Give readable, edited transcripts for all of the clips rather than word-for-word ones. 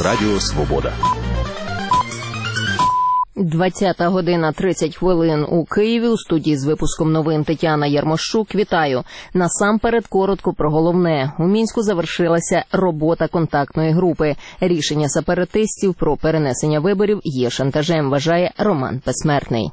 Радіо Свобода. 20:30 у Києві. У студії з випуском новин Тетяна Ярмощук. Вітаю. Насамперед коротко про головне. У Мінську завершилася робота контактної групи. Рішення сепаратистів про перенесення виборів є шантажем, вважає Роман Безсмертний.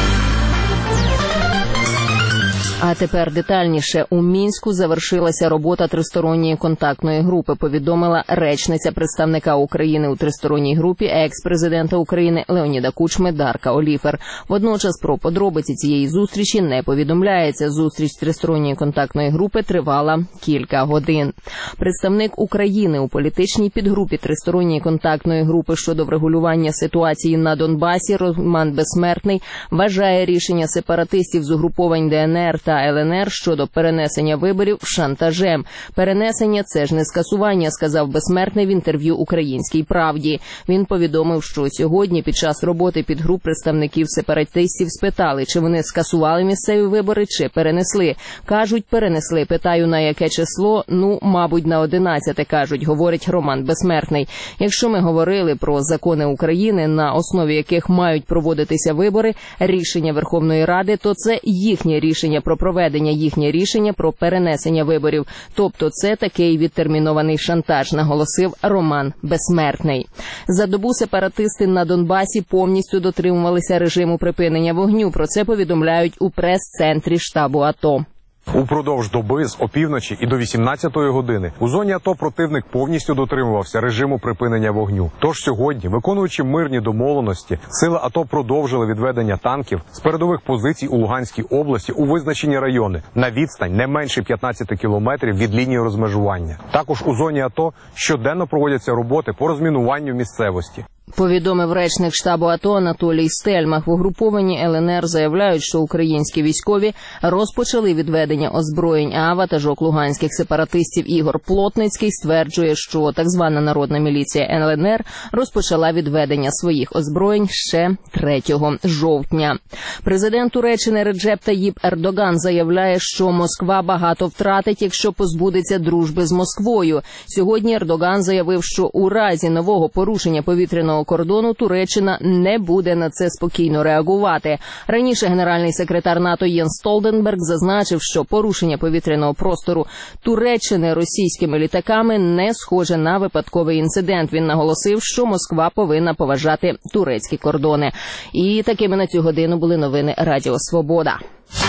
А тепер детальніше. У Мінську завершилася робота тристоронньої контактної групи, повідомила речниця представника України у тристоронній групі екс-президента України Леоніда Кучми Дарка Оліфер. Водночас про подробиці цієї зустрічі не повідомляється. Зустріч тристоронньої контактної групи тривала кілька годин. Представник України у політичній підгрупі тристоронньої контактної групи щодо врегулювання ситуації на Донбасі Роман Безсмертний вважає рішення сепаратистів з угруповань ДНР та ЛНР щодо перенесення виборів шантажем. Перенесення – це ж не скасування, сказав Безсмертний в інтерв'ю «Українській правді». Він повідомив, що сьогодні під час роботи підгруп представників сепаратистів спитали, чи вони скасували місцеві вибори, чи перенесли. Кажуть, перенесли. Питаю, на яке число? Мабуть, на 11, кажуть, говорить Роман Безсмертний. Якщо ми говорили про закони України, на основі яких мають проводитися вибори, рішення Верховної Ради, то це їхнє рішення про проведення, їхнє рішення про перенесення виборів. Тобто це такий відтермінований шантаж, наголосив Роман Безсмертний. За добу сепаратисти на Донбасі повністю дотримувалися режиму припинення вогню. Про це повідомляють у прес-центрі штабу АТО. Упродовж доби з опівночі і до 18-ї години у зоні АТО противник повністю дотримувався режиму припинення вогню. Тож сьогодні, виконуючи мирні домовленості, сили АТО продовжили відведення танків з передових позицій у Луганській області у визначені райони на відстань не менше 15 кілометрів від лінії розмежування. Також у зоні АТО щоденно проводяться роботи по розмінуванню місцевості. Повідомив речник штабу АТО Анатолій Стельмах. В угрупованні ЛНР заявляють, що українські військові розпочали відведення озброєнь, а ватажок луганських сепаратистів Ігор Плотницький стверджує, що так звана народна міліція ЛНР розпочала відведення своїх озброєнь ще 3 жовтня. Президент Туреччини Реджеп Таїп Ердоган заявляє, що Москва багато втратить, якщо позбудеться дружби з Москвою. Сьогодні Ердоган заявив, що у разі нового порушення повітряного кордону Туреччина не буде на це спокійно реагувати. Раніше генеральний секретар НАТО Єнс Столтенберг зазначив, що порушення повітряного простору Туреччини російськими літаками не схоже на випадковий інцидент. Він наголосив, що Москва повинна поважати турецькі кордони. І такими на цю годину були новини Радіо Свобода.